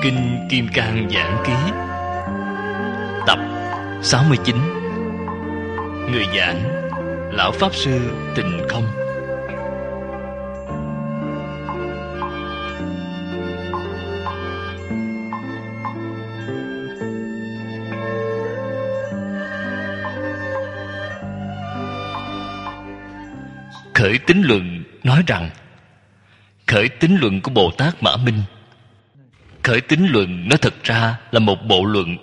Kinh Kim Cang Giảng Ký tập 69. Người giảng Lão Pháp Sư Tịnh Không. Khởi Tín Luận nói rằng khởi tín luận của Bồ Tát Mã Minh, khởi tín luận nó thật ra là một bộ luận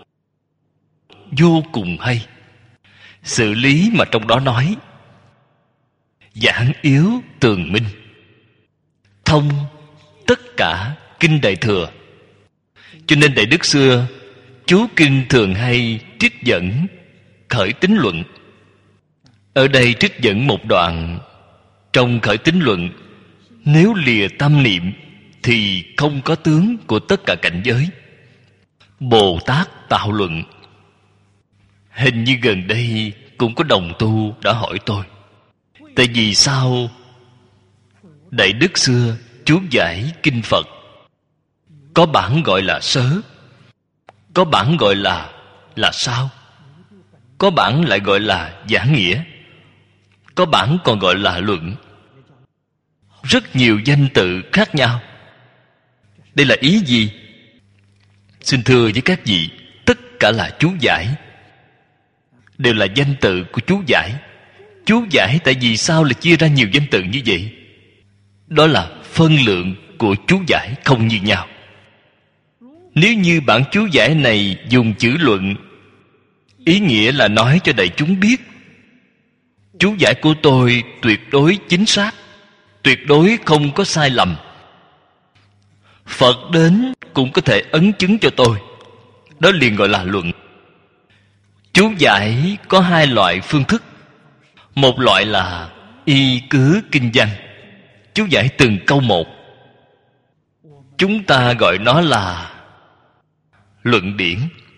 vô cùng hay. Sự lý mà trong đó nói giảng yếu tường minh, thông tất cả kinh Đại Thừa. Cho nên Đại Đức xưa chú kinh thường hay trích dẫn khởi tín luận. Ở đây trích dẫn một đoạn trong khởi tín luận: nếu lìa tâm niệm thì không có tướng của tất cả cảnh giới. Bồ Tát tạo luận. Hình như gần đây cũng có đồng tu đã hỏi tôi, tại vì sao Đại Đức xưa chú giải kinh Phật có bản gọi là sớ, có bản gọi là sao, có bản lại gọi là giảng nghĩa, có bản còn gọi là luận, rất nhiều danh tự khác nhau. Đây là ý gì? Xin thưa với các vị, tất cả là chú giải, đều là danh tự của chú giải. Chú giải tại vì sao lại chia ra nhiều danh tự như vậy? Đó là phân lượng của chú giải không như nhau. Nếu như bản chú giải này dùng chữ luận, ý nghĩa là nói cho đại chúng biết chú giải của tôi tuyệt đối chính xác, tuyệt đối không có sai lầm. Phật đến cũng có thể ấn chứng cho tôi. Đó liền gọi là luận. Chú giải có hai loại phương thức. Một loại là y cứ kinh văn, chú giải từng câu một. Chúng ta gọi nó là luận điển.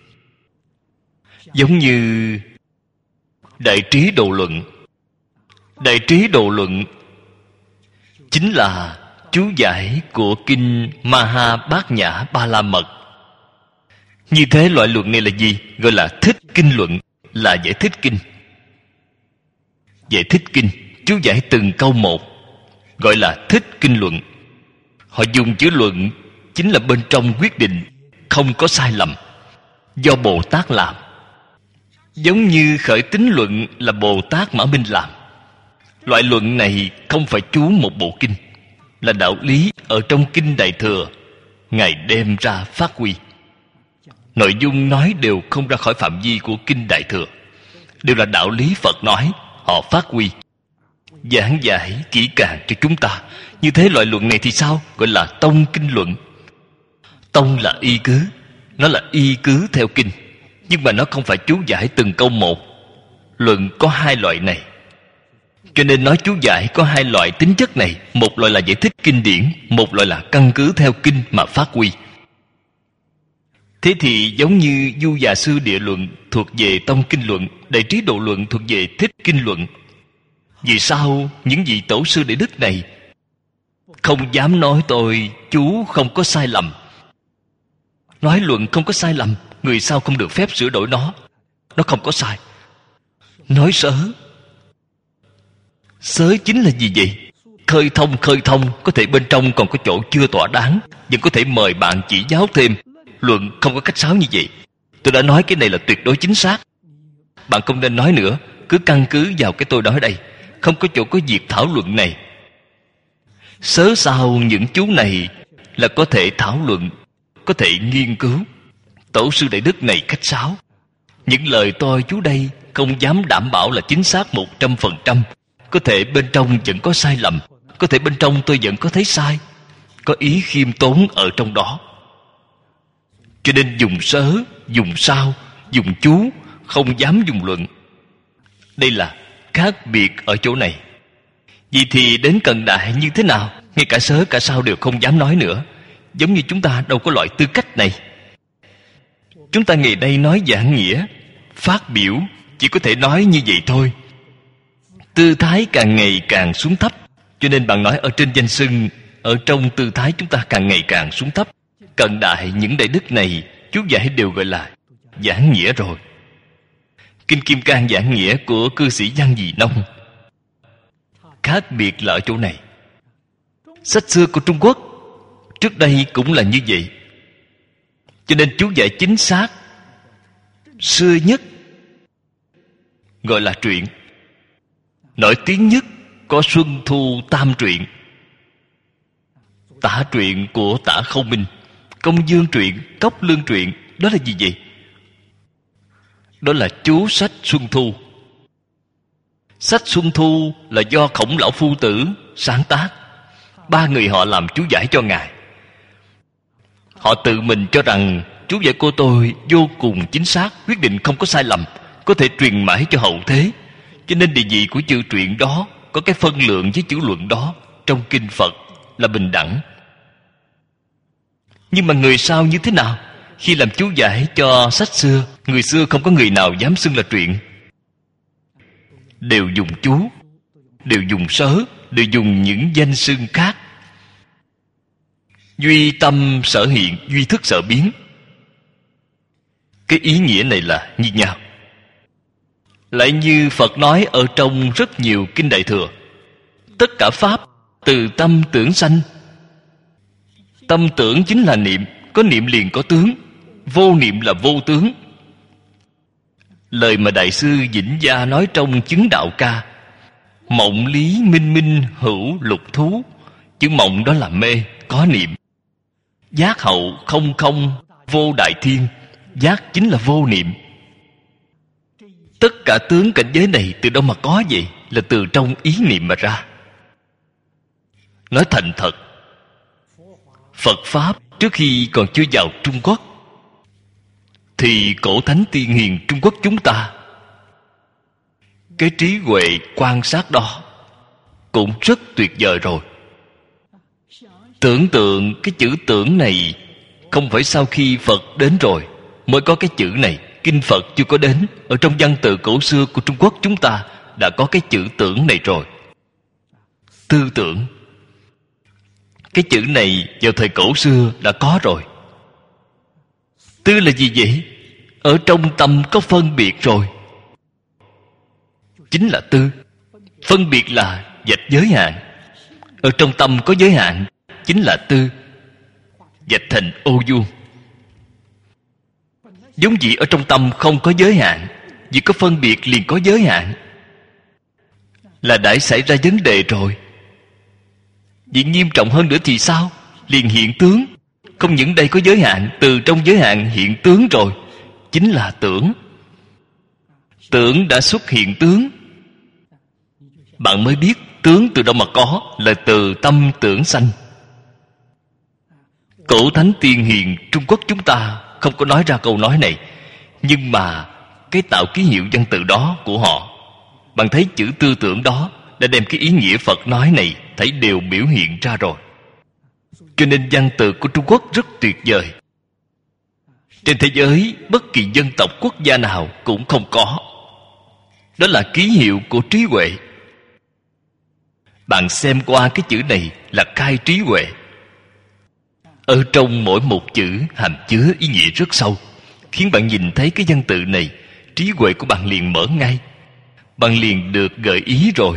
Giống như Đại Trí Độ Luận. Đại Trí Độ Luận chính là chú giải của kinh Maha Bát Nhã Ba La Mật. Như thế loại luận này là gì? Gọi là thích kinh luận, là giải thích kinh. Giải thích kinh, chú giải từng câu một, gọi là thích kinh luận. Họ dùng chữ luận chính là bên trong quyết định không có sai lầm, do Bồ Tát làm. Giống như khởi tín luận là Bồ Tát Mã Minh làm. Loại luận này không phải chú một bộ kinh, là đạo lý ở trong kinh Đại Thừa Ngài đem ra phát huy. Nội dung nói đều không ra khỏi phạm vi của kinh Đại Thừa, đều là đạo lý Phật nói, họ phát huy, giảng giải kỹ càng cho chúng ta. Như thế loại luận này thì sao? Gọi là tông kinh luận. Tông là y cứ, nó là y cứ theo kinh, nhưng mà nó không phải chú giải từng câu một. Luận có hai loại này, cho nên nói chú giải có hai loại tính chất này. Một loại là giải thích kinh điển, một loại là căn cứ theo kinh mà phát huy. Thế thì giống như Du Già Sư Địa Luận thuộc về tông kinh luận, Đại Trí Độ Luận thuộc về thích kinh luận. Vì sao những vị tổ sư Đại Đức này không dám nói tôi chú không có sai lầm? Nói luận không có sai lầm, người sau không được phép sửa đổi nó. Nó không có sai. Nói sớ, sớ chính là gì vậy? Khơi thông, có thể bên trong còn có chỗ chưa thỏa đáng, vẫn có thể mời bạn chỉ giáo thêm. Luận không có cách sáo như vậy. Tôi đã nói cái này là tuyệt đối chính xác, bạn không nên nói nữa. Cứ căn cứ vào cái tôi nói đây, không có chỗ có việc thảo luận này. Sớ sau những chú này là có thể thảo luận, có thể nghiên cứu. Tổ sư Đại Đức này khách sáo. Những lời tôi chú đây không dám đảm bảo là chính xác 100%. Có thể bên trong vẫn có sai lầm, có thể bên trong tôi vẫn có thấy sai. Có ý khiêm tốn ở trong đó. Cho nên dùng sớ, dùng sao, dùng chú, không dám dùng luận. Đây là khác biệt ở chỗ này. Vậy thì đến cận đại như thế nào? Ngay cả sớ cả sao đều không dám nói nữa. Giống như chúng ta đâu có loại tư cách này. Chúng ta ngày nay nói giảng nghĩa, phát biểu chỉ có thể nói như vậy thôi. Tư thái càng ngày càng xuống thấp. Cho nên bạn nói ở trên danh xưng, ở trong tư thái chúng ta càng ngày càng xuống thấp. Cận đại những đại đức này chú giải đều gọi là giảng nghĩa rồi. Kinh Kim Cang giảng nghĩa của cư sĩ Văn Dị Nông khác biệt là ở chỗ này. Sách xưa của Trung Quốc trước đây cũng là như vậy, cho nên chú giải chính xác xưa nhất gọi là truyện. Nổi tiếng nhất có Xuân Thu Tam truyện, Tả truyện của Tả Khâu Minh, Công Dương truyện, Cốc Lương truyện. Đó là gì vậy? Đó là chú sách Xuân Thu. Sách Xuân Thu là do Khổng Lão Phu Tử sáng tác. 3 người họ làm chú giải cho Ngài. Họ tự mình cho rằng chú giải của tôi vô cùng chính xác, quyết định không có sai lầm, có thể truyền mãi cho hậu thế. Cho nên địa vị của chữ truyện đó có cái phân lượng với chữ luận đó trong kinh Phật là bình đẳng. Nhưng mà người sau như thế nào? Khi làm chú giải cho sách xưa, người xưa không có người nào dám xưng là truyện. Đều dùng chú, đều dùng sớ, đều dùng những danh xưng khác. Duy tâm sở hiện, duy thức sở biến. Cái ý nghĩa này là như nhau. Lại như Phật nói ở trong rất nhiều kinh Đại Thừa, tất cả pháp từ tâm tưởng sanh. Tâm tưởng chính là niệm, có niệm liền có tướng, vô niệm là vô tướng. Lời mà Đại sư Vĩnh Gia nói trong Chứng Đạo Ca: mộng lý minh minh hữu lục thú. Chữ mộng đó là mê, có niệm. Giác hậu không không vô đại thiên. Giác chính là vô niệm. Tất cả tướng cảnh giới này từ đâu mà có vậy? Là từ trong ý niệm mà ra. Nói thành thật, Phật Pháp trước khi còn chưa vào Trung Quốc thì cổ thánh tiên hiền Trung Quốc chúng ta, cái trí huệ quan sát đó cũng rất tuyệt vời rồi. Tưởng tượng cái chữ tưởng này không phải sau khi Phật đến rồi mới có cái chữ này. Kinh Phật chưa có đến, ở trong văn tự cổ xưa của Trung Quốc chúng ta đã có cái chữ tưởng này rồi. Tư tưởng, cái chữ này vào thời cổ xưa đã có rồi. Tư là gì vậy? Ở trong tâm có phân biệt rồi, chính là tư. Phân biệt là vạch giới hạn. Ở trong tâm có giới hạn, chính là tư, vạch thành ô vuông. Giống vậy ở trong tâm không có giới hạn, vì có phân biệt liền có giới hạn, là đã xảy ra vấn đề rồi. Vì nghiêm trọng hơn nữa thì sao? Liền hiện tướng. Không những đây có giới hạn, từ trong giới hạn hiện tướng rồi, chính là tưởng. Tưởng đã xuất hiện tướng. Bạn mới biết tướng từ đâu mà có, là từ tâm tưởng sanh. Cổ thánh tiên hiền Trung Quốc chúng ta không có nói ra câu nói này, nhưng mà cái tạo ký hiệu văn tự đó của họ, bạn thấy chữ tư tưởng đó đã đem cái ý nghĩa Phật nói này thấy đều biểu hiện ra rồi. Cho nên văn tự của Trung Quốc rất tuyệt vời. Trên thế giới bất kỳ dân tộc quốc gia nào cũng không có. Đó là ký hiệu của trí huệ. Bạn xem qua cái chữ này là khai trí huệ. Ở trong mỗi một chữ hàm chứa ý nghĩa rất sâu, khiến bạn nhìn thấy cái văn tự này, trí huệ của bạn liền mở ngay. Bạn liền được gợi ý rồi.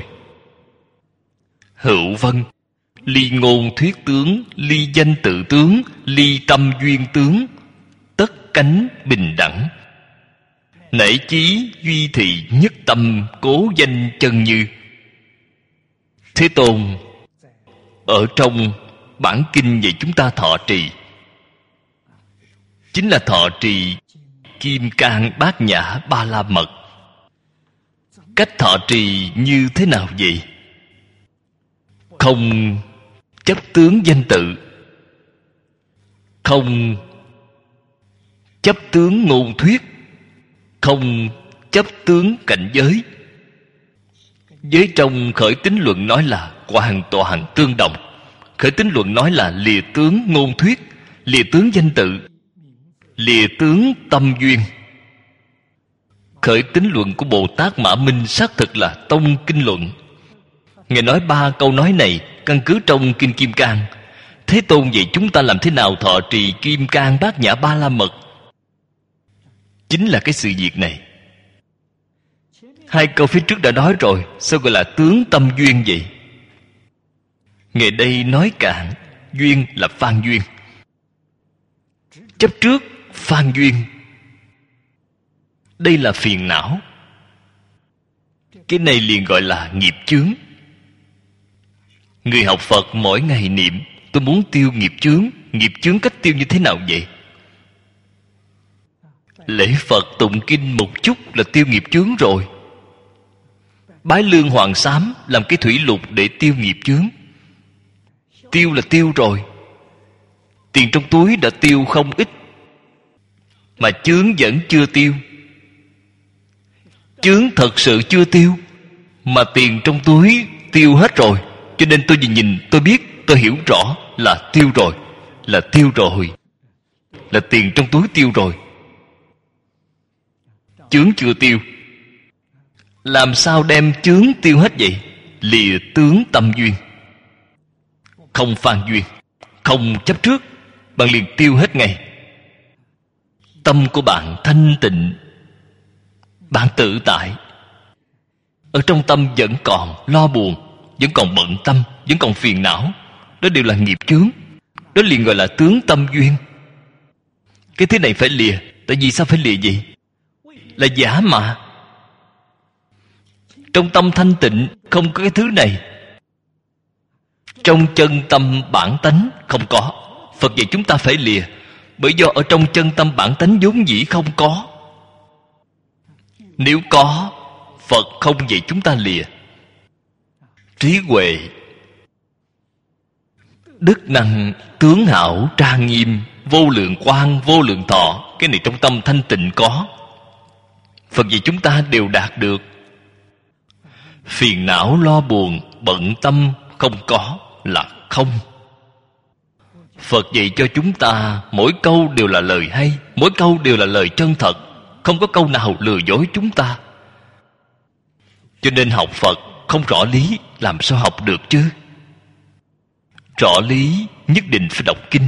Hữu vân, ly ngôn thuyết tướng, ly danh tự tướng, ly tâm duyên tướng, tất cánh bình đẳng. Nể chí duy thị nhất tâm, cố danh chân như. Thế Tôn ở trong bản kinh về chúng ta thọ trì, chính là thọ trì Kim Cang Bát Nhã Ba La Mật. Cách thọ trì như thế nào vậy? Không chấp tướng danh tự, không chấp tướng ngôn thuyết, không chấp tướng cảnh giới. Với trong khởi tín luận nói là hoàn toàn tương đồng. Khởi tín luận nói là lìa tướng ngôn thuyết, lìa tướng danh tự, lìa tướng tâm duyên. Khởi tín luận của Bồ Tát Mã Minh xác thực là tông kinh luận. Ngài nói 3 câu nói này căn cứ trong Kinh Kim Cang. Thế Tôn vậy chúng ta làm thế nào thọ trì Kim Cang Bát Nhã Ba La Mật? Chính là cái sự việc này. Hai câu phía trước đã nói rồi, sao gọi là tướng tâm duyên vậy? Ngày đây nói cạn, duyên là phan duyên. Chấp trước phan duyên, đây là phiền não. Cái này liền gọi là nghiệp chướng. Người học Phật mỗi ngày niệm, tôi muốn tiêu nghiệp chướng. Nghiệp chướng cách tiêu như thế nào vậy? Lễ Phật tụng kinh một chút là tiêu nghiệp chướng rồi. Bái lương hoàng sám làm cái thủy lục để tiêu nghiệp chướng. Tiêu là tiêu rồi. Tiền trong túi đã tiêu không ít, mà chướng vẫn chưa tiêu. Chướng thật sự chưa tiêu, mà tiền trong túi tiêu hết rồi. Cho nên tôi nhìn, tôi biết, tôi hiểu rõ là tiêu rồi. Là tiêu rồi. Là tiền trong túi tiêu rồi. Chướng chưa tiêu. Làm sao đem chướng tiêu hết vậy? Lìa tướng tâm duyên, không phan duyên, không chấp trước, bạn liền tiêu hết ngay. Tâm của bạn thanh tịnh, bạn tự tại. Ở trong tâm vẫn còn lo buồn, vẫn còn bận tâm, vẫn còn phiền não. Đó đều là nghiệp chướng. Đó liền gọi là tướng tâm duyên. Cái thứ này phải lìa. Tại vì sao phải lìa vậy? Là giả mà. Trong tâm thanh tịnh không có cái thứ này. Trong chân tâm bản tánh không có. Phật dạy chúng ta phải lìa. Bởi do ở trong chân tâm bản tánh vốn dĩ không có. Nếu có, Phật không dạy chúng ta lìa. Trí huệ, đức năng, tướng hảo, trang nghiêm, vô lượng quang, vô lượng thọ, cái này trong tâm thanh tịnh có. Phật dạy chúng ta đều đạt được. Phiền não, lo buồn, bận tâm không có là không. Phật dạy cho chúng ta mỗi câu đều là lời hay, mỗi câu đều là lời chân thật, không có câu nào lừa dối chúng ta. Cho nên học Phật không rõ lý làm sao học được chứ? Rõ lý nhất định phải đọc kinh,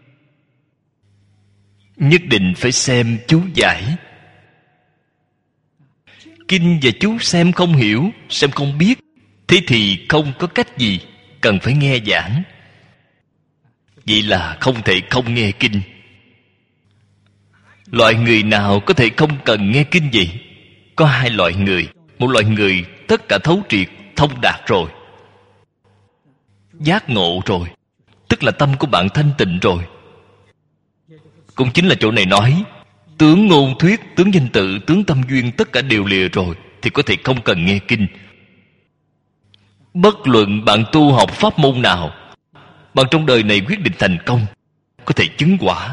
nhất định phải xem chú giải. Kinh và chú xem không hiểu, xem không biết, thế thì không có cách gì, cần phải nghe giảng. Vậy là không thể không nghe kinh. Loại người nào có thể không cần nghe kinh vậy? Có hai loại người. Một loại người tất cả thấu triệt, thông đạt rồi, giác ngộ rồi, tức là tâm của bạn thanh tịnh rồi. Cũng chính là chỗ này nói tướng ngôn thuyết, tướng danh tự, tướng tâm duyên tất cả đều lìa rồi, thì có thể không cần nghe kinh. Bất luận bạn tu học pháp môn nào, bạn trong đời này quyết định thành công, có thể chứng quả.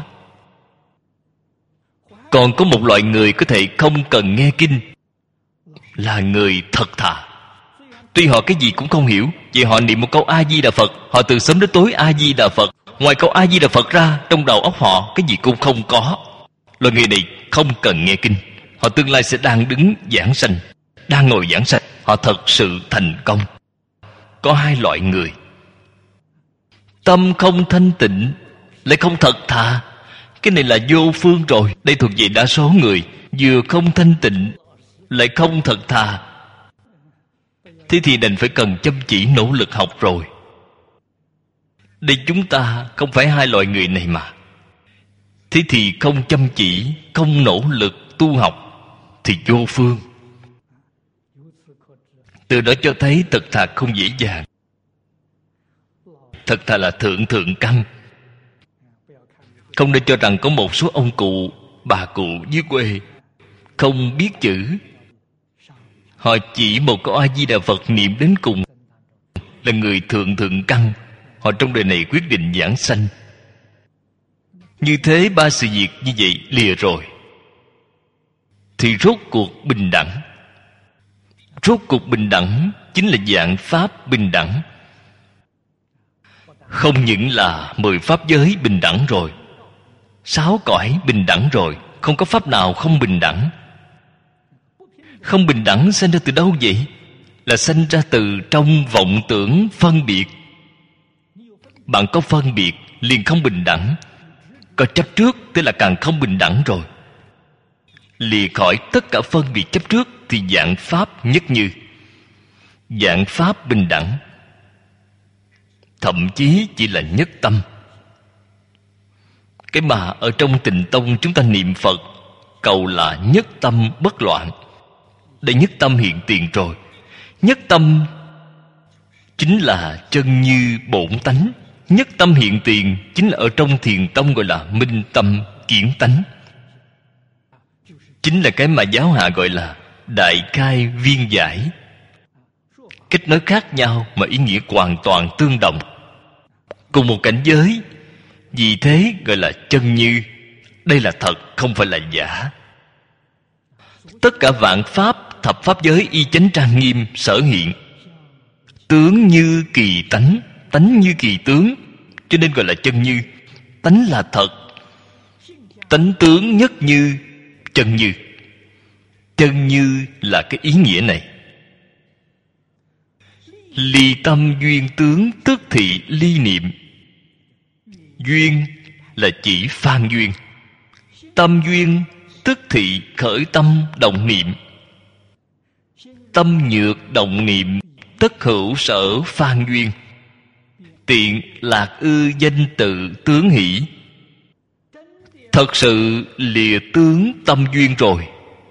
Còn có một loại người có thể không cần nghe kinh, là người thật thà. Tuy họ cái gì cũng không hiểu, vậy họ niệm một câu A-di-đà Phật, họ từ sớm đến tối A-di-đà Phật. Ngoài câu A-di-đà Phật ra, trong đầu óc họ cái gì cũng không có. Loại người này không cần nghe kinh. Họ tương lai sẽ đang đứng giảng sanh, đang ngồi giảng sanh. Họ thật sự thành công. Có hai loại người. Tâm không thanh tịnh, lại không thật thà, cái này là vô phương rồi. Đây thuộc về đa số người. Vừa không thanh tịnh, lại không thật thà, thế thì đành phải cần chăm chỉ nỗ lực học rồi. Đây chúng ta không phải hai loại người này mà. Thế thì không chăm chỉ, không nỗ lực tu học thì vô phương. Từ đó cho thấy thật thà không dễ dàng. Thật thà là thượng thượng căn. Không nên cho rằng có một số ông cụ, bà cụ dưới quê không biết chữ, họ chỉ một câu A-di-đà Phật niệm đến cùng là người thượng thượng căn. Họ trong đời này quyết định giảng sanh. Như thế ba sự việc như vậy lìa rồi, thì rốt cuộc bình đẳng. Rốt cuộc bình đẳng chính là dạng pháp bình đẳng. Không những là 10 pháp giới bình đẳng rồi, 6 cõi bình đẳng rồi, không có pháp nào không bình đẳng. Không bình đẳng sinh ra từ đâu vậy? Là sinh ra từ trong vọng tưởng phân biệt. Bạn có phân biệt liền không bình đẳng. Có chấp trước tức là càng không bình đẳng rồi. Lìa khỏi tất cả phân biệt chấp trước thì vạn pháp nhất như, vạn pháp bình đẳng, thậm chí chỉ là nhất tâm. Cái mà ở trong Tịnh Tông chúng ta niệm Phật cầu là nhất tâm bất loạn. Đây nhất tâm hiện tiền rồi. Nhất tâm chính là chân như bổn tánh. Nhất tâm hiện tiền chính là ở trong Thiền Tông gọi là minh tâm kiến tánh. Chính là cái mà giáo hạ gọi là đại khai viên giải. Cách nói khác nhau mà ý nghĩa hoàn toàn tương đồng. Cùng một cảnh giới, vì thế gọi là chân như. Đây là thật, không phải là giả. Tất cả vạn pháp, thập pháp giới y chánh trang nghiêm sở hiện, tướng như kỳ tánh, tánh như kỳ tướng, cho nên gọi là chân như. Tánh là thật, tánh tướng nhất như, chân như. Chân như là cái ý nghĩa này. Ly tâm duyên tướng tức thị ly niệm. Duyên là chỉ phan duyên. Tâm duyên tức thị khởi tâm động niệm. Tâm nhược động niệm tất hữu sở phan duyên. Tiện lạc ư danh tự tướng hỷ. Thật sự lìa tướng tâm duyên rồi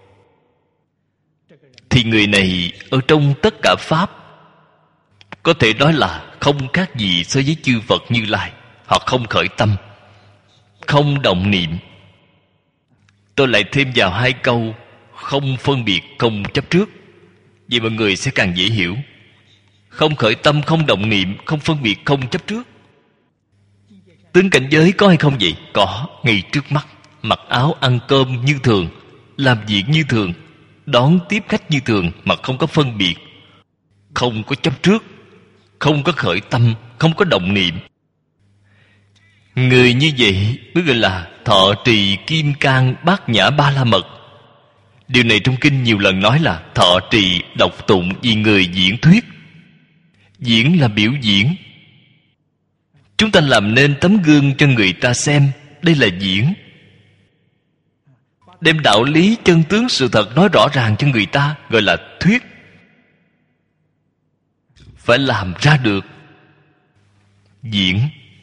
thì người này ở trong tất cả pháp có thể nói là không khác gì so với chư Phật Như Lai. Họ không khởi tâm, không động niệm. Tôi lại thêm vào hai câu không phân biệt, không chấp trước. Vậy mọi người sẽ càng dễ hiểu. Không khởi tâm, không động niệm, không phân biệt, không chấp trước. Tướng cảnh giới có hay không vậy? Có, ngay trước mắt. Mặc áo ăn cơm như thường, làm việc như thường, đón tiếp khách như thường mà không có phân biệt, không có chấp trước, không có khởi tâm, không có động niệm. Người như vậy mới gọi là thọ trì kim cang bát nhã ba la mật. Điều này trong kinh nhiều lần nói là thọ trì đọc tụng vì người diễn thuyết. Diễn là biểu diễn. Chúng ta làm nên tấm gương cho người ta xem. Đây là diễn. Đem đạo lý chân tướng sự thật nói rõ ràng cho người ta gọi là thuyết. Phải làm ra được. Diễn.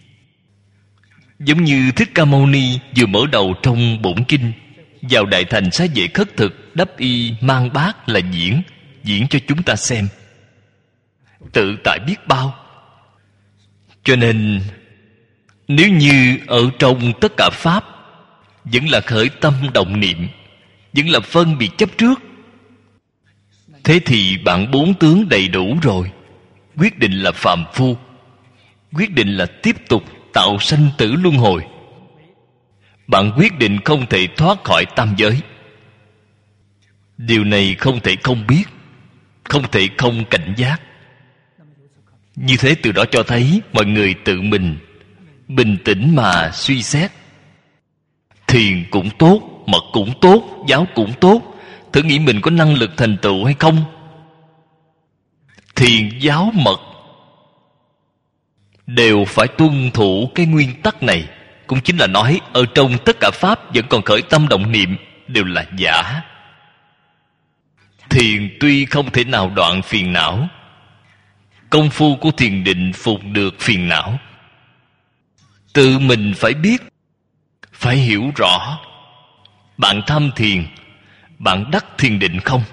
Giống như Thích Ca Mâu Ni vừa mở đầu trong bổn kinh, vào đại thành Xá Vệ khất thực, đắp y mang bát là diễn. Diễn cho chúng ta xem. Tự tại biết bao. Cho nên nếu như ở trong tất cả pháp vẫn là khởi tâm động niệm, vẫn là phân biệt chấp trước, thế thì bạn bốn tướng đầy đủ rồi. Quyết định là phàm phu, quyết định là tiếp tục tạo sanh tử luân hồi. Bạn quyết định không thể thoát khỏi tam giới. Điều này không thể không biết, không thể không cảnh giác. Như thế từ đó cho thấy mọi người tự mình bình tĩnh mà suy xét. Thiền cũng tốt, mật cũng tốt, giáo cũng tốt. Thử nghĩ mình có năng lực thành tựu hay không? Thiền, giáo, mật đều phải tuân thủ cái nguyên tắc này. Cũng chính là nói ở trong tất cả pháp vẫn còn khởi tâm động niệm đều là giả. Thiền tuy không thể nào đoạn phiền não, công phu của thiền định phục được phiền não. Tự mình phải biết, phải hiểu rõ. Bạn tham thiền, bạn đắc thiền định không?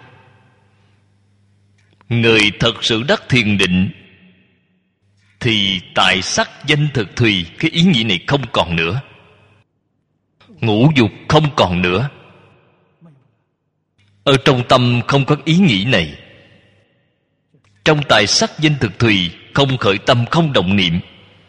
Người thật sự đắc thiền định thì tài sắc danh thực thùy, cái ý nghĩa này không còn nữa. Ngũ dục không còn nữa. Ở trong tâm không có ý nghĩ này. Trong tài sắc danh thực thùy không khởi tâm, không động niệm.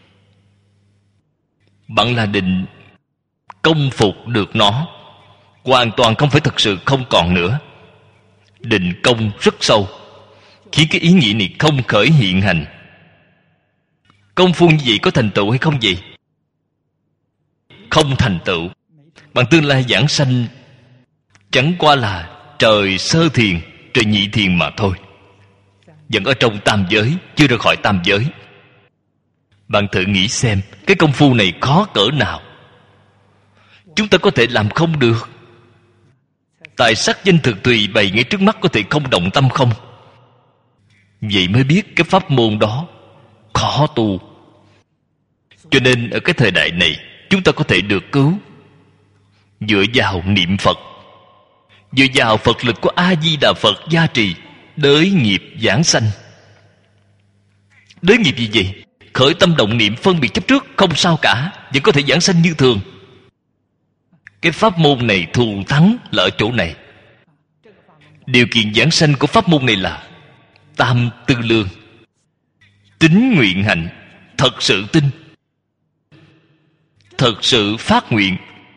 Bạn là định công phục được nó. Hoàn toàn không phải thực sự không còn nữa. Định công rất sâu, khiến cái ý nghĩ này không khởi hiện hành. Công phu như vậy có thành tựu hay không vậy? Không thành tựu. Bằng tương lai giảng sanh chẳng qua là trời sơ thiền, trời nhị thiền mà thôi. Vẫn ở trong tam giới, chưa ra khỏi tam giới. Bạn thử nghĩ xem, cái công phu này khó cỡ nào. Chúng ta có thể làm không được. Tài sắc danh thực tùy bày ngay trước mắt, có thể không động tâm không? Vậy mới biết cái pháp môn đó khó tu. Cho nên ở cái thời đại này, chúng ta có thể được cứu dựa vào niệm Phật, dựa vào Phật lực của A-di-đà Phật gia trì, đới nghiệp giảng sanh. Đới nghiệp gì vậy? Khởi tâm động niệm phân biệt chấp trước không sao cả, vẫn có thể giảng sanh như thường. Cái pháp môn này thù thắng là ở chỗ này. Điều kiện giảng sanh của pháp môn này là tam tư lương, tín nguyện hạnh, thật sự tin, thật sự phát nguyện.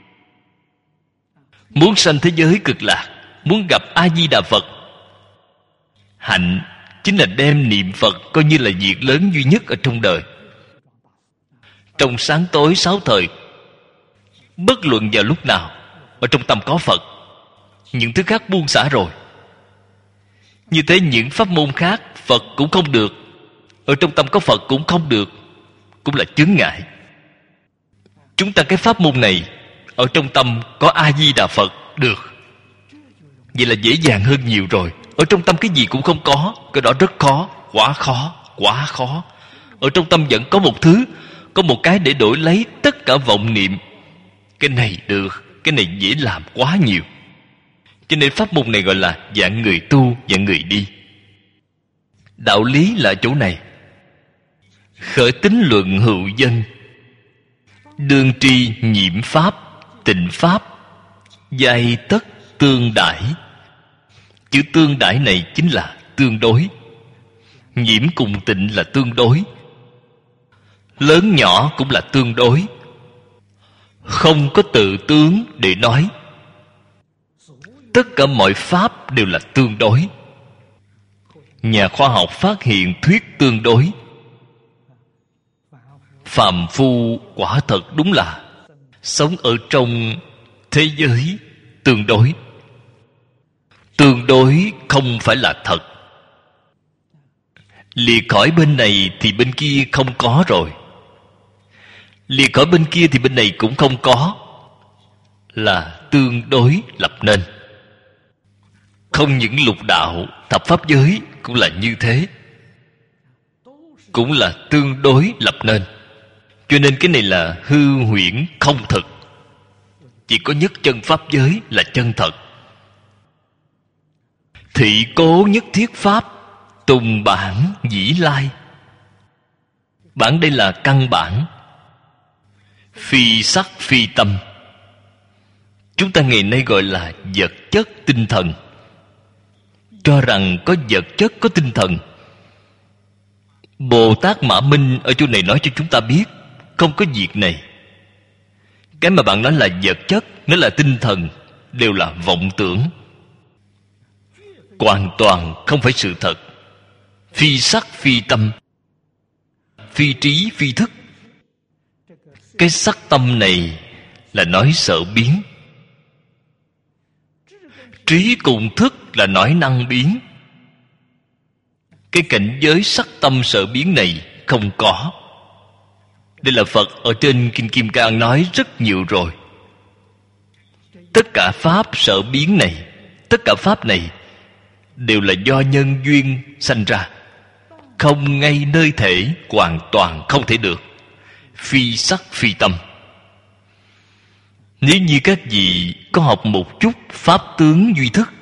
Muốn sanh thế giới cực lạc, muốn gặp A-di-đà Phật, hạnh chính là đem niệm Phật coi như là việc lớn duy nhất ở trong đời. Trong sáng tối sáu thời, bất luận vào lúc nào, ở trong tâm có Phật, những thứ khác buông xả rồi. Như thế những pháp môn khác Phật cũng không được, ở trong tâm có Phật cũng không được, cũng là chướng ngại. Chúng ta cái pháp môn này, ở trong tâm có A-di-đà Phật được, vậy là dễ dàng hơn nhiều rồi. Ở trong tâm cái gì cũng không có, cái đó rất khó, quá khó, quá khó. Ở trong tâm vẫn có một thứ, có một cái để đổi lấy tất cả vọng niệm. Cái này được, cái này dễ làm quá nhiều. Cho nên pháp môn này gọi là dạng người tu, dạng người đi. Đạo lý là chỗ này. Khởi tín luận hữu dân, đương tri nhiễm pháp, tịnh pháp, giai tất tương đãi. Chữ tương đãi này chính là tương đối. Nhiễm cùng tịnh là tương đối, lớn nhỏ cũng là tương đối, không có tự tướng để nói. Tất cả mọi pháp đều là tương đối. Nhà khoa học phát hiện thuyết tương đối. Phàm phu quả thật đúng là sống ở trong thế giới tương đối. Tương đối không phải là thật. Liệt khỏi bên này thì bên kia không có rồi, liệt khỏi bên kia thì bên này cũng không có, là tương đối lập nên. Không những lục đạo, thập pháp giới cũng là như thế, cũng là tương đối lập nên. Cho nên cái này là hư huyễn không thực. Chỉ có nhất chân pháp giới là chân thật. Thị cố nhất thiết pháp, tùng bản dĩ lai. Bản đây là căn bản. Phi sắc phi tâm. Chúng ta ngày nay gọi là vật chất tinh thần, cho rằng có vật chất có tinh thần. Bồ Tát Mã Minh ở chỗ này nói cho chúng ta biết không có việc này. Cái mà bạn nói là vật chất, nó là tinh thần, đều là vọng tưởng, hoàn toàn không phải sự thật. Phi sắc phi tâm, phi trí phi thức. Cái sắc tâm này là nói sợ biến, trí cùng thức là nói năng biến. Cái cảnh giới sắc tâm sợ biến này không có. Đây là Phật ở trên Kinh Kim Cang nói rất nhiều rồi. Tất cả pháp sợ biến này, tất cả pháp này đều là do nhân duyên sanh ra, không ngay nơi thể, hoàn toàn không thể được. Phi sắc phi tâm. Nếu như các vị có học một chút pháp tướng duy thức,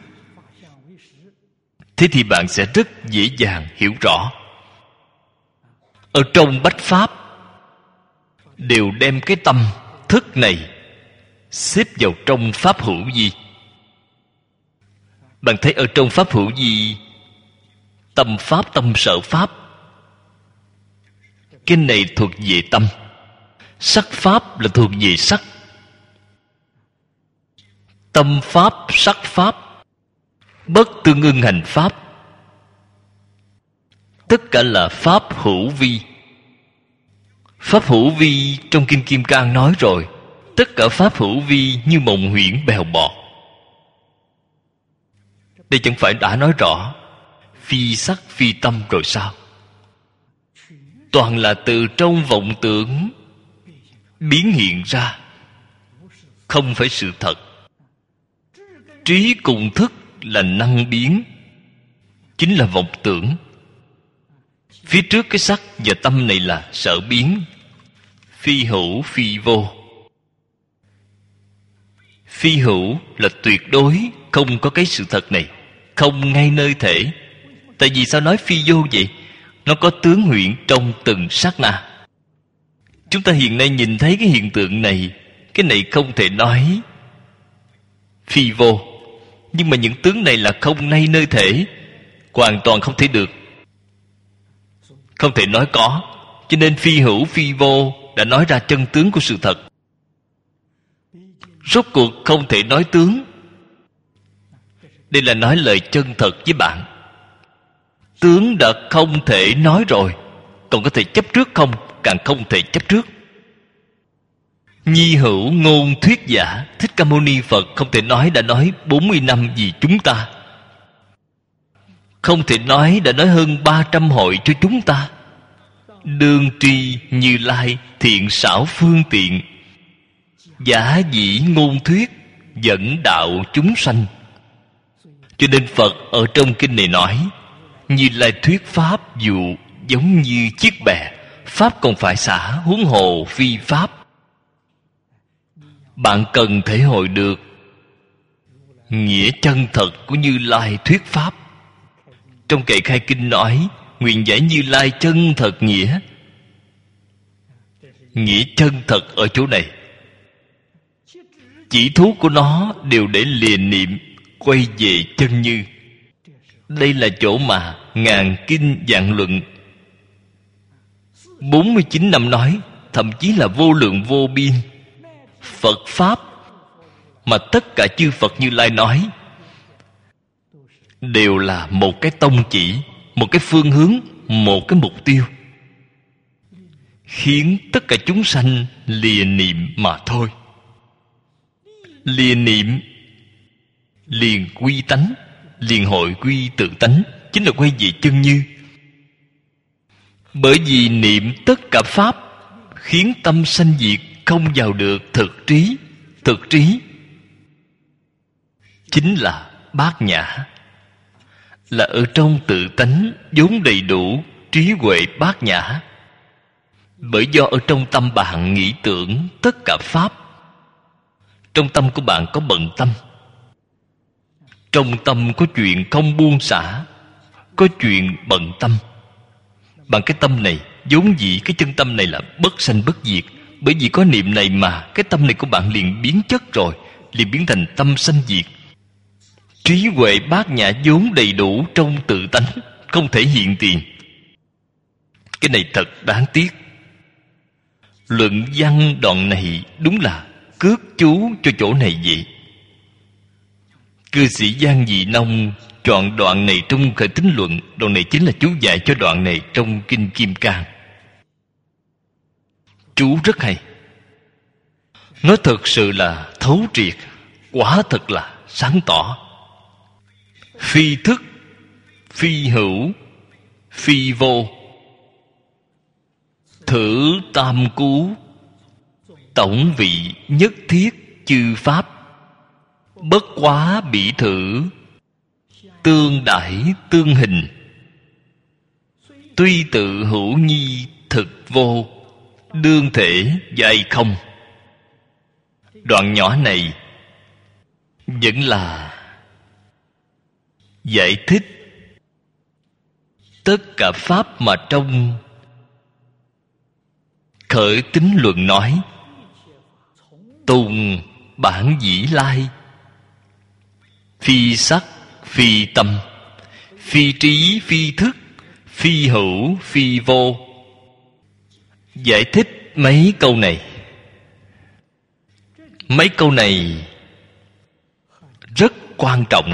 thế thì bạn sẽ rất dễ dàng hiểu rõ. Ở trong bách pháp đều đem cái tâm thức này xếp vào trong pháp hữu vi. Bạn thấy ở trong pháp hữu vi, tâm pháp, tâm sở pháp, cái này thuộc về tâm. Sắc pháp là thuộc về sắc. Tâm pháp, sắc pháp, bất tương ưng hành pháp, tất cả là pháp hữu vi. Pháp hữu vi trong Kinh Kim Cang nói rồi, tất cả pháp hữu vi như mộng huyễn bèo bọt. Đây chẳng phải đã nói rõ phi sắc phi tâm rồi sao? toàn là từ trong vọng tưởng biến hiện ra, không phải sự thật. Trí cùng thức là năng biến, chính là vọng tưởng. Phía trước cái sắc và tâm này là sở biến, phi hữu phi vô. Phi hữu là tuyệt đối không có cái sự thật này, không ngay nơi thể. Tại vì sao nói phi vô vậy? Nó có tướng huyễn trong từng sát na. Chúng ta hiện nay nhìn thấy cái hiện tượng này, cái này không thể nói phi vô. Nhưng mà những tướng này là không ngay nơi thể, hoàn toàn không thể được, không thể nói có. Cho nên phi hữu phi vô đã nói ra chân tướng của sự thật. Rốt cuộc không thể nói tướng. Đây là nói lời chân thật với bạn. Tướng đã không thể nói rồi, còn có thể chấp trước không? Càng không thể chấp trước. Nhi hữu ngôn thuyết giả. Thích Ca Mâu Ni Phật không thể nói đã nói 40 năm vì chúng ta, không thể nói đã nói hơn 300 hội cho chúng ta. Đương tri Như Lai thiện xảo phương tiện, giả dĩ ngôn thuyết dẫn đạo chúng sanh. Cho nên Phật ở trong kinh này nói, Như Lai thuyết pháp dụ giống như chiếc bè, pháp còn phải xả, huống hồ phi pháp. Bạn cần thể hội được nghĩa chân thật của Như Lai thuyết pháp. Trong kệ khai kinh nói, nguyện giải Như Lai chân thật nghĩa. Nghĩa chân thật ở chỗ này, chỉ thú của nó đều để lìa niệm quay về chân như. Đây là chỗ mà ngàn kinh vạn luận 49 năm nói, thậm chí là vô lượng vô biên Phật Pháp mà tất cả chư Phật Như Lai nói đều là một cái tông chỉ, một cái phương hướng, một cái mục tiêu, khiến tất cả chúng sanh lìa niệm mà thôi. Lìa niệm liền quy tánh, liền hội quy tự tánh, chính là quay về chân như. Bởi vì niệm tất cả pháp khiến tâm sanh diệt không vào được thực trí. Thực trí chính là bát nhã, là ở trong tự tánh vốn đầy đủ trí huệ bát nhã. Bởi do ở trong tâm bạn nghĩ tưởng tất cả pháp, trong tâm của bạn có bận tâm, trong tâm có chuyện không buông xả, có chuyện bận tâm. Bằng cái tâm này, vốn dĩ cái chân tâm này là bất sanh bất diệt. Bởi vì có niệm này mà cái tâm này của bạn liền biến chất rồi, liền biến thành tâm sanh diệt. Trí huệ bát nhã vốn đầy đủ trong tự tánh, không thể hiện tiền. Cái này thật đáng tiếc. Luận văn đoạn này đúng là cước chú cho chỗ này vậy. Cư sĩ Giang Dị Nông chọn đoạn này trong Khởi Tín Luận. Đoạn này chính là chú giải cho đoạn này trong Kinh Kim Cang. Chú rất hay, nó thực sự là thấu triệt, quả thật là sáng tỏ. Phi thức, phi hữu, phi vô, thử tam cú, tổng vị nhất thiết chư pháp, bất quá bỉ thử, tương đãi tương hình, tuy tự hữu nhi thực vô, đương thể dạy không. Đoạn nhỏ này vẫn là giải thích tất cả pháp mà trong Khởi Tín Luận nói. Tùng bản dĩ lai, phi sắc phi tâm, phi trí phi thức, phi hữu phi vô. Giải thích mấy câu này. Mấy câu này rất quan trọng.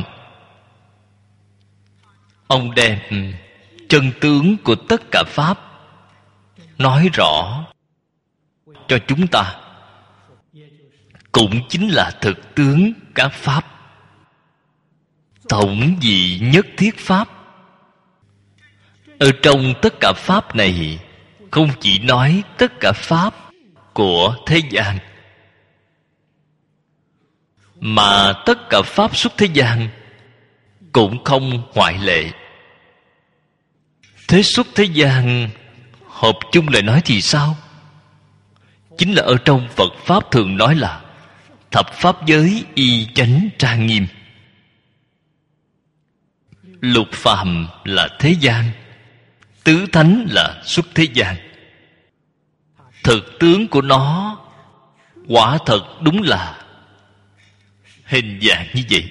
Ông đem chân tướng của tất cả pháp nói rõ cho chúng ta, cũng chính là thực tướng các pháp, tổng dị nhất thiết pháp. Ở trong tất cả pháp này không chỉ nói tất cả pháp của thế gian, mà tất cả pháp xuất thế gian cũng không ngoại lệ. Thế xuất thế gian hợp chung lại nói thì sao? Chính là ở trong Phật Pháp thường nói là thập pháp giới y chánh trang nghiêm. Lục phàm là thế gian, tứ thánh là xuất thế gian. Thực tướng của nó quả thật đúng là hình dạng như vậy.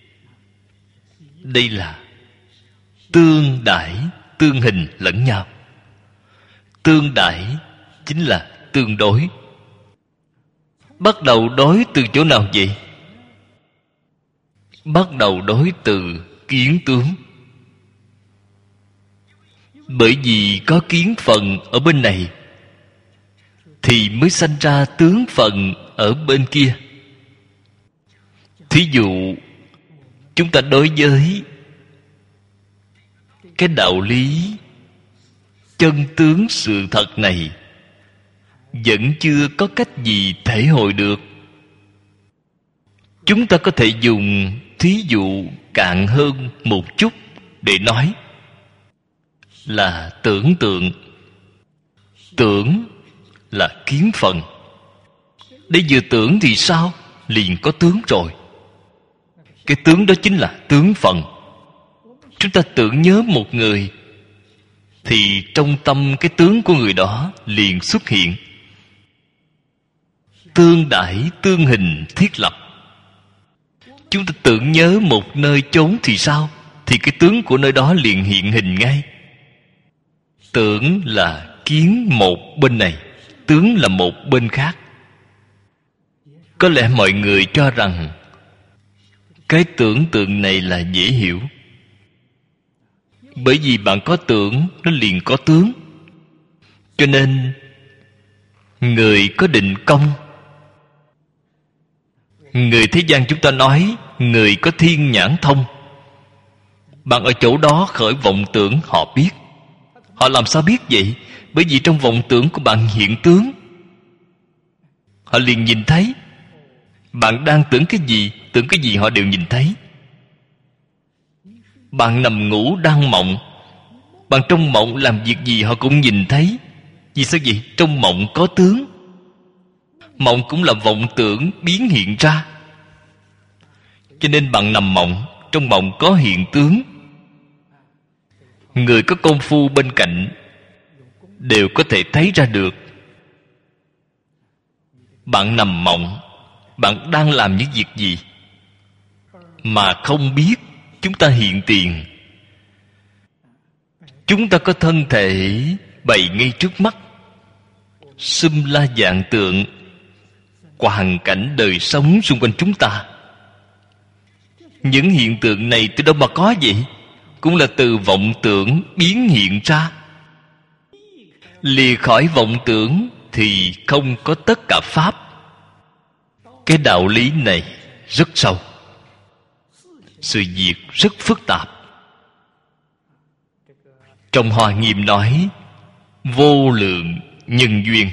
Đây là tương đãi, tương hình lẫn nhau. Tương đãi chính là tương đối. Bắt đầu đối từ chỗ nào vậy? Bắt đầu đối từ kiến tướng. Bởi vì có kiến phần ở bên này thì mới sanh ra tướng phần ở bên kia. Thí dụ chúng ta đối với cái đạo lý chân tướng sự thật này vẫn chưa có cách gì thể hội được. Chúng ta có thể dùng thí dụ cạn hơn một chút để nói là tưởng tượng. Tưởng là kiến phần. Để vừa tưởng thì sao? Liền có tướng rồi. Cái tướng đó chính là tướng phần. Chúng ta tưởng nhớ một người thì trong tâm cái tướng của người đó liền xuất hiện. Tương đãi, tương hình, thiết lập. Chúng ta tưởng nhớ một nơi chốn thì sao? Thì cái tướng của nơi đó liền hiện hình ngay. Tưởng là kiến một bên này, tướng là một bên khác. Có lẽ mọi người cho rằng cái tưởng tượng này là dễ hiểu. Bởi vì bạn có tưởng, nó liền có tướng. Cho nên người có định công, người thế gian chúng ta nói người có thiên nhãn thông. Bạn ở chỗ đó khởi vọng tưởng, họ biết. Họ làm sao biết vậy? Bởi vì trong vọng tưởng của bạn hiện tướng. Họ liền nhìn thấy. Bạn đang tưởng cái gì họ đều nhìn thấy. Bạn nằm ngủ đang mộng, bạn trong mộng làm việc gì họ cũng nhìn thấy. Vì sao vậy? Trong mộng có tướng. Mộng cũng là vọng tưởng biến hiện ra. Cho nên bạn nằm mộng, trong mộng có hiện tướng. Người có công phu bên cạnh đều có thể thấy ra được. Bạn nằm mộng, bạn đang làm những việc gì mà không biết. Chúng ta hiện tiền, chúng ta có thân thể bày ngay trước mắt, xum la vạn tượng, hoàn cảnh đời sống xung quanh chúng ta. Những hiện tượng này từ đâu mà có vậy? Cũng là từ vọng tưởng biến hiện ra. Lìa khỏi vọng tưởng thì không có tất cả pháp. Cái đạo lý này rất sâu. Sự việc rất phức tạp. Trong Hoa Nghiêm nói vô lượng nhân duyên.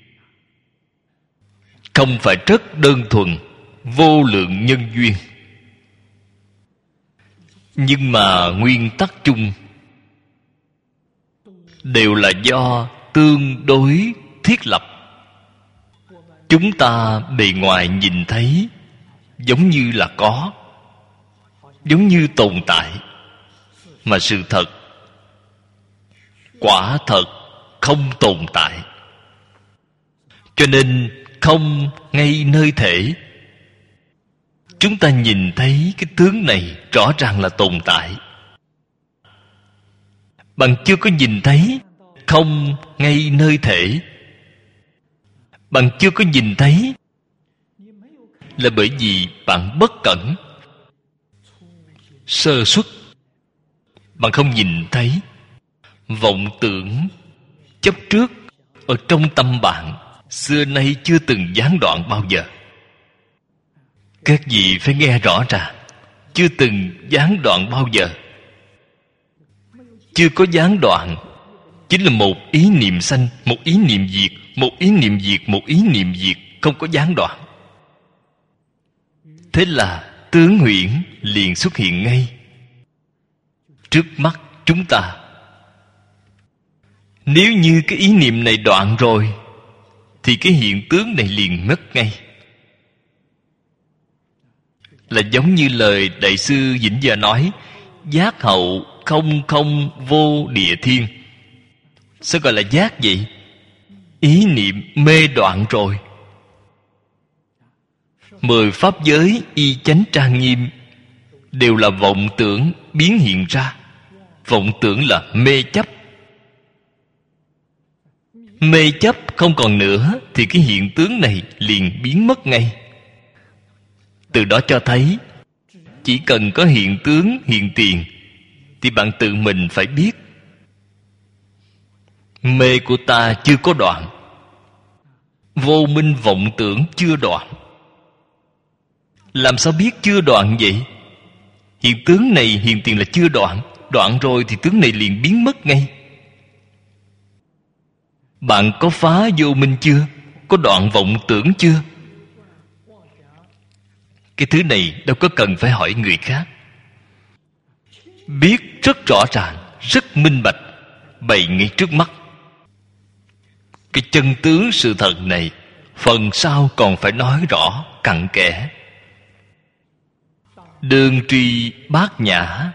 Không phải rất đơn thuần vô lượng nhân duyên, nhưng mà nguyên tắc chung đều là do tương đối thiết lập. Chúng ta bề ngoài nhìn thấy giống như là có, giống như tồn tại, mà sự thật quả thật không tồn tại. Cho nên không ngay nơi thể. Chúng ta nhìn thấy cái tướng này rõ ràng là tồn tại. Bạn chưa có nhìn thấy không ngay nơi thể. Bạn chưa có nhìn thấy là bởi vì bạn bất cẩn, sơ suất. Bạn không nhìn thấy. Vọng tưởng chấp trước ở trong tâm bạn xưa nay chưa từng gián đoạn bao giờ. Các vị phải nghe rõ ràng, chưa từng gián đoạn bao giờ. Chưa có gián đoạn chính là một ý niệm sanh, một ý niệm diệt, một ý niệm diệt, một ý niệm diệt, không có gián đoạn. Thế là tướng huyễn liền xuất hiện ngay trước mắt chúng ta. Nếu như cái ý niệm này đoạn rồi thì cái hiện tướng này liền mất ngay. Là giống như lời Đại sư Vĩnh Gia nói: giác hậu không không vô địa thiên. Sao gọi là giác vậy? Ý niệm mê đoạn rồi. 10 pháp giới y chánh trang nghiêm đều là vọng tưởng biến hiện ra. Vọng tưởng là mê chấp. Mê chấp không còn nữa thì cái hiện tướng này liền biến mất ngay. Từ đó cho thấy chỉ cần có hiện tướng hiện tiền thì bạn tự mình phải biết mê của ta chưa có đoạn, vô minh vọng tưởng chưa đoạn. Làm sao biết chưa đoạn vậy? Hiện tướng này hiện tiền là chưa đoạn. Đoạn rồi thì tướng này liền biến mất ngay. Bạn có phá vô minh chưa? Có đoạn vọng tưởng chưa? Cái thứ này đâu có cần phải hỏi người khác. Biết rất rõ ràng, rất minh bạch, bày ngay trước mắt. Cái chân tướng sự thật này phần sau còn phải nói rõ cặn kẽ. Đương tri bát nhã,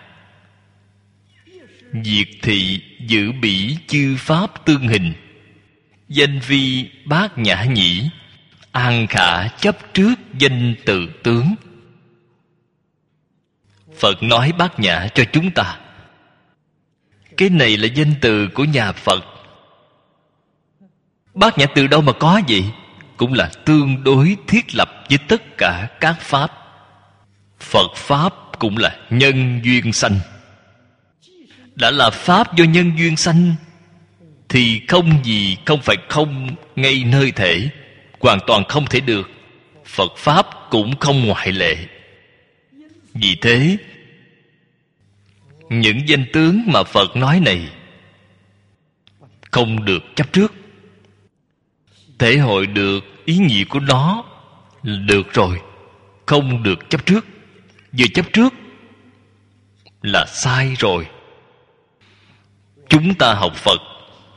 diệt thị giữ bỉ chư pháp tương hình. Danh vi bát nhã nhĩ, an khả chấp trước danh tự tướng. Phật nói bát nhã cho chúng ta. Cái này là danh từ của nhà Phật. Bát nhã từ đâu mà có vậy? Cũng là tương đối thiết lập với tất cả các pháp. Phật pháp cũng là nhân duyên sanh. Đã là pháp do nhân duyên sanh thì không gì không phải không ngay nơi thể, hoàn toàn không thể được. Phật pháp cũng không ngoại lệ. Vì thế những danh tướng mà Phật nói này không được chấp trước. Thể hội được ý nghĩa của nó là được rồi, không được chấp trước. Vừa chấp trước là sai rồi. Chúng ta học Phật,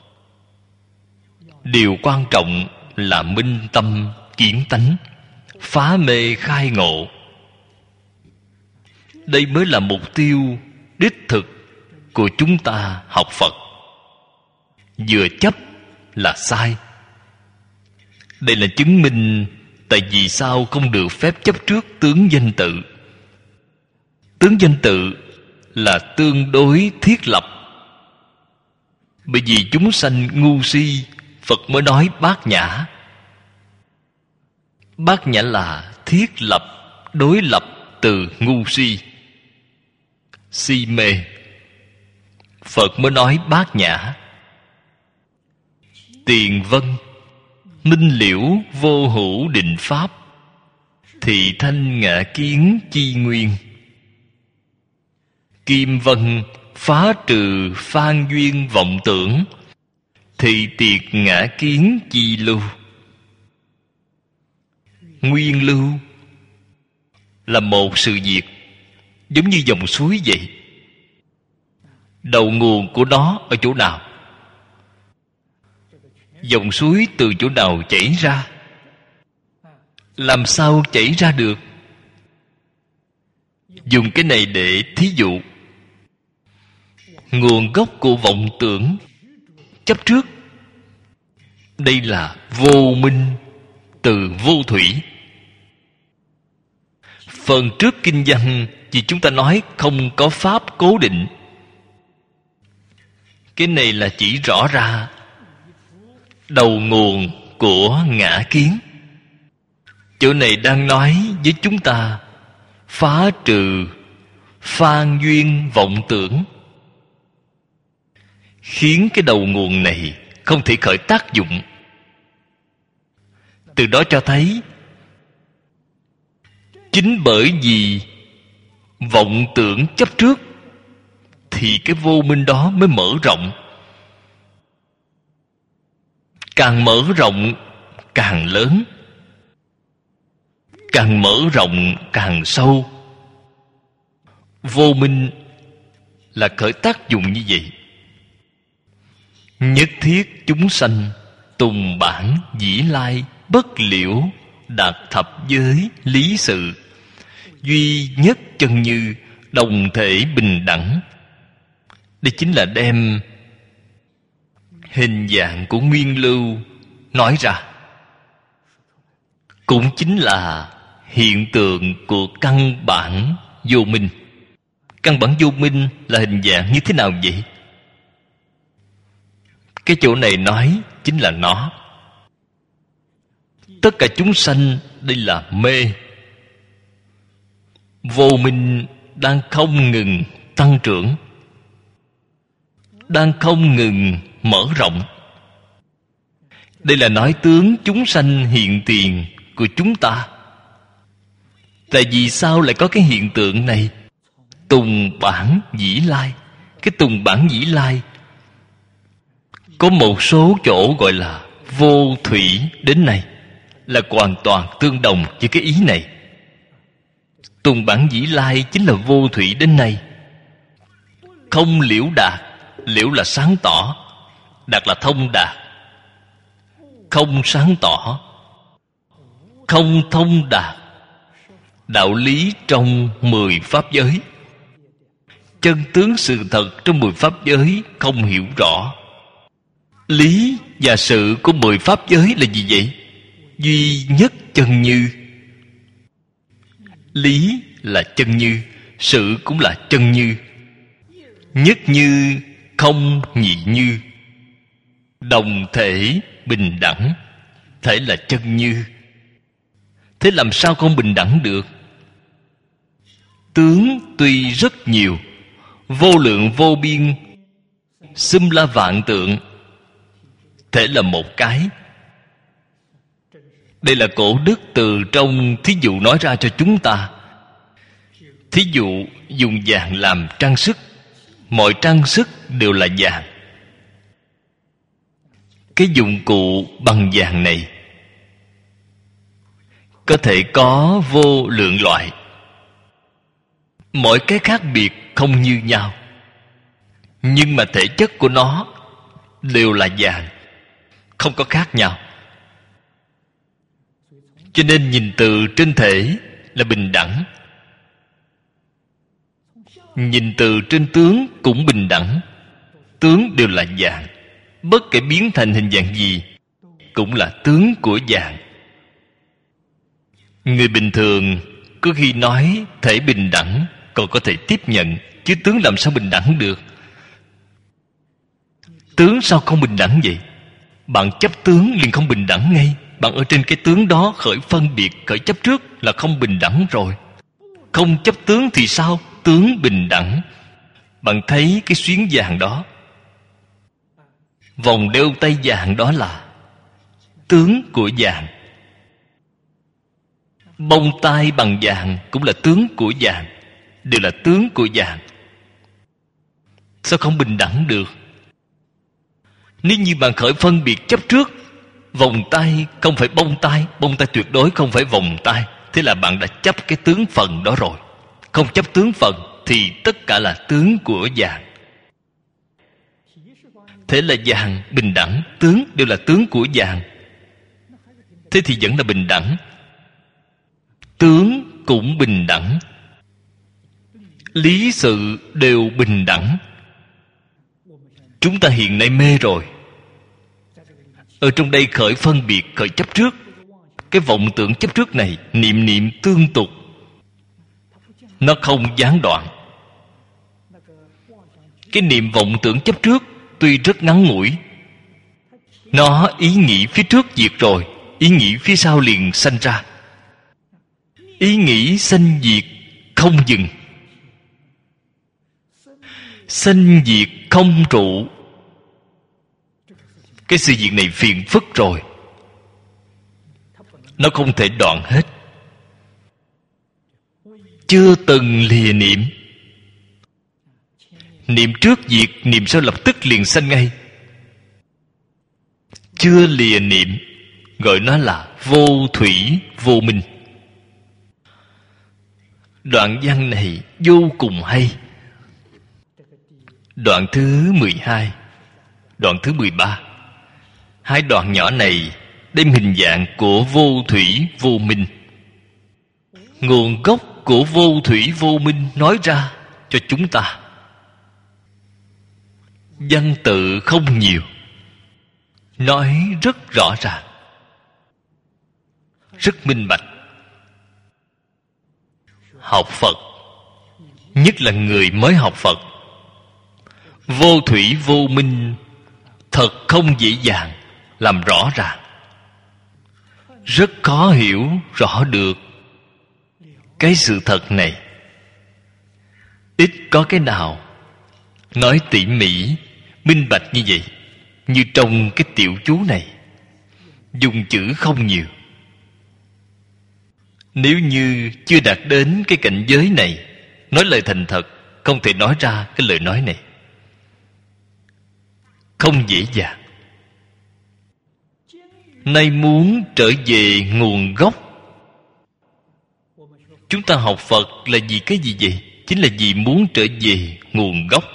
điều quan trọng là minh tâm kiến tánh, phá mê khai ngộ. Đây mới là mục tiêu đích thực của chúng ta học Phật. Vừa chấp là sai. Đây là chứng minh tại vì sao không được phép chấp trước tướng danh tự. Tướng danh tự là tương đối thiết lập. Bởi vì chúng sanh ngu si, Phật mới nói bát nhã. Bát nhã là thiết lập, đối lập từ ngu si, si mê. Phật mới nói bát nhã. Tiền vân, minh liễu vô hữu định pháp, thị thanh ngã kiến chi nguyên. Kim vân phá trừ phan duyên vọng tưởng, thị tiệt ngã kiến chi lưu. Nguyên lưu là một sự việc giống như dòng suối vậy. Đầu nguồn của nó ở chỗ nào? Dòng suối từ chỗ nào chảy ra? Làm sao chảy ra được? Dùng cái này để thí dụ. Nguồn gốc của vọng tưởng chấp trước, đây là vô minh từ vô thủy. Phần trước kinh văn vì chúng ta nói không có pháp cố định. Cái này là chỉ rõ ra đầu nguồn của ngã kiến. Chỗ này đang nói với chúng ta phá trừ phan duyên vọng tưởng, khiến cái đầu nguồn này không thể khởi tác dụng. Từ đó cho thấy chính bởi vì vọng tưởng chấp trước thì cái vô minh đó mới mở rộng. càng mở rộng càng lớn, càng mở rộng càng sâu. Vô minh là khởi tác dụng như vậy. Nhất thiết chúng sanh tùng bản dĩ lai, bất liễu đạt thập giới lý sự, duy nhất chân như, đồng thể bình đẳng. Đây chính là đem hình dạng của nguyên lưu nói ra, cũng chính là hiện tượng của căn bản vô minh. Căn bản vô minh là hình dạng như thế nào vậy? Cái chỗ này nói chính là nó. Tất cả chúng sanh đây là mê. Vô minh đang không ngừng tăng trưởng, đang không ngừng mở rộng. Đây là nói tướng chúng sanh hiện tiền của chúng ta. Tại vì sao lại có cái hiện tượng này? Tùng bản dĩ lai. Cái tùng bản dĩ lai có một số chỗ gọi là vô thủy đến này, là hoàn toàn tương đồng với cái ý này. Tùng bản dĩ lai chính là vô thủy đến này. Không liễu đạt. Liễu là sáng tỏ, đạt là thông đạt. Không sáng tỏ, không thông đạt đạo lý trong 10 pháp giới. Chân tướng sự thật trong 10 pháp giới không hiểu rõ. Lý và sự của 10 pháp giới là gì vậy? Duy nhất chân như. Lý là chân như, sự cũng là chân như. Nhất như, không nhị như, đồng thể bình đẳng. Thể là chân như. Thế làm sao không bình đẳng được? Tướng tuy rất nhiều, vô lượng vô biên, xâm la vạn tượng, thể là một cái. Đây là cổ đức từ trong thí dụ nói ra cho chúng ta. Thí dụ dùng vàng làm trang sức, mọi trang sức đều là vàng. Cái dụng cụ bằng vàng này có thể có vô lượng loại, mỗi cái khác biệt không như nhau, nhưng mà thể chất của nó đều là vàng, không có khác nhau. Cho nên nhìn từ trên thể là bình đẳng, nhìn từ trên tướng cũng bình đẳng. Tướng đều là vàng, bất kể biến thành hình dạng gì cũng là tướng của vàng. Người bình thường có khi nói thể bình đẳng còn có thể tiếp nhận, chứ tướng làm sao bình đẳng được? Tướng sao không bình đẳng vậy? Bạn chấp tướng liền không bình đẳng ngay. Bạn ở trên cái tướng đó khởi phân biệt, khởi chấp trước là không bình đẳng rồi. Không chấp tướng thì sao? Tướng bình đẳng. Bạn thấy cái xuyến vàng đó, vòng đeo tay vàng đó là tướng của vàng. Bông tai bằng vàng cũng là tướng của vàng, đều là tướng của vàng. Sao không bình đẳng được? Nếu như bạn khởi phân biệt chấp trước, vòng tay không phải bông tay tuyệt đối không phải vòng tay, thế là bạn đã chấp cái tướng phần đó rồi. Không chấp tướng phần thì tất cả là tướng của vàng. Thế là vàng bình đẳng, tướng đều là tướng của vàng. Thế thì vẫn là bình đẳng. Tướng cũng bình đẳng, lý sự đều bình đẳng. Chúng ta hiện nay mê rồi. Ở trong đây khởi phân biệt, khởi chấp trước. Cái vọng tưởng chấp trước này niệm niệm tương tục, nó không gián đoạn. Cái niệm vọng tưởng chấp trước tuy rất ngắn ngủi, nó ý nghĩ phía trước diệt rồi, ý nghĩ phía sau liền sanh ra. Ý nghĩ sanh diệt không dừng, sanh diệt không trụ. Cái sự việc này phiền phức rồi, nó không thể đoạn hết. Chưa từng lìa niệm, niệm trước diệt, niệm sau lập tức liền sanh ngay. chưa lìa niệm, gọi nó là vô thủy vô minh. Đoạn văn này vô cùng hay. Đoạn thứ 12, đoạn thứ 13, hai đoạn nhỏ này đem hình dạng của vô thủy vô minh, nguồn gốc của vô thủy vô minh nói ra cho chúng ta. Văn tự không nhiều, nói rất rõ ràng, rất minh bạch. Học Phật, nhất là người mới học Phật, vô thủy vô minh thật không dễ dàng làm rõ ràng, rất khó hiểu rõ được cái sự thật này. Ít có cái nào nói tỉ mỉ minh bạch như vậy, như trong cái tiểu chú này, dùng chữ không nhiều. Nếu như chưa đạt đến cái cảnh giới này, nói lời thành thật, không thể nói ra cái lời nói này, không dễ dàng. Nay muốn trở về nguồn gốc. Chúng ta học Phật là vì cái gì vậy? Chính là vì muốn trở về nguồn gốc,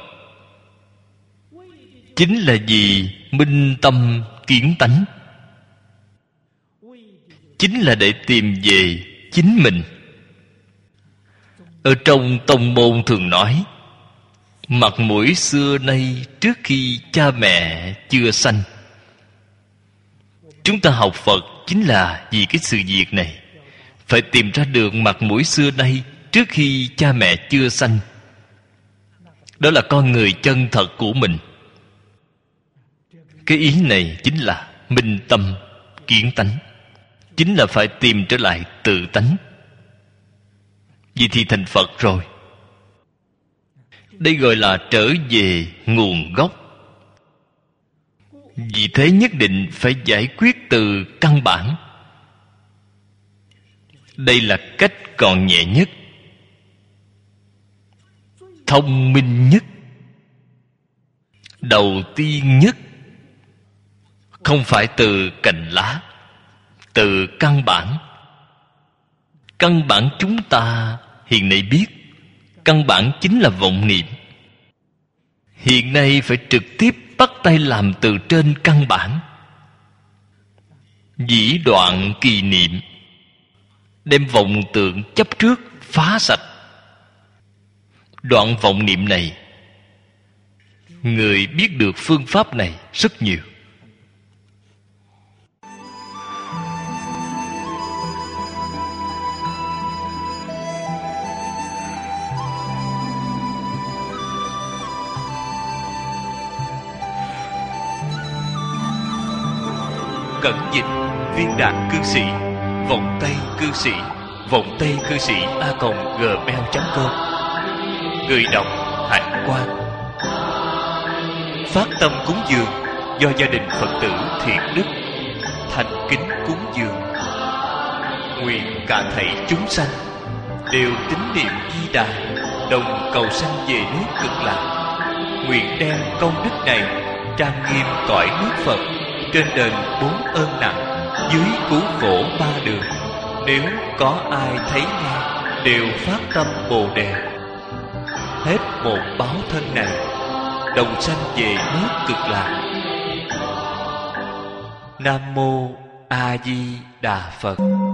chính là vì minh tâm kiến tánh, chính là để tìm về chính mình. Ở trong tông môn thường nói, mặt mũi xưa nay trước khi cha mẹ chưa sanh. Chúng ta học Phật chính là vì cái sự việc này, phải tìm ra được mặt mũi xưa nay trước khi cha mẹ chưa sanh. Đó là con người chân thật của mình. Cái ý này chính là minh tâm kiến tánh, chính là phải tìm trở lại tự tánh. Vì thì thành Phật rồi. Đây gọi là trở về nguồn gốc. Vì thế nhất định phải giải quyết từ căn bản. Đây là cách còn nhẹ nhất, thông minh nhất, đầu tiên nhất. Không phải từ cành lá, từ căn bản. Căn bản chúng ta hiện nay biết, căn bản chính là vọng niệm. Hiện nay phải trực tiếp bắt tay làm từ trên căn bản. Dĩ đoạn kỳ niệm, đem vọng tưởng chấp trước phá sạch. Đoạn vọng niệm này, người biết được phương pháp này rất nhiều. Cẩn dịch Viên Đạt Cư Sĩ, Vọng Tây Cư Sĩ, Vọng Tây Cư Sĩ @gmail.com. Người đọc Hạnh Quang. Phát tâm cúng dường do gia đình Phật tử Thiện Đức thành kính cúng dường. Nguyện cả thảy chúng sanh đều tín niệm Di Đà, đồng cầu sanh về nước Cực Lạc. Nguyện đem công đức này trang nghiêm cõi nước Phật, trên đền 4 ơn nặng, dưới cứu khổ 3 đường. Nếu có ai thấy nghe, đều phát tâm Bồ Đề. Hết một báo thân này, đồng sanh về nước Cực Lạc. Nam Mô A Di Đà Phật.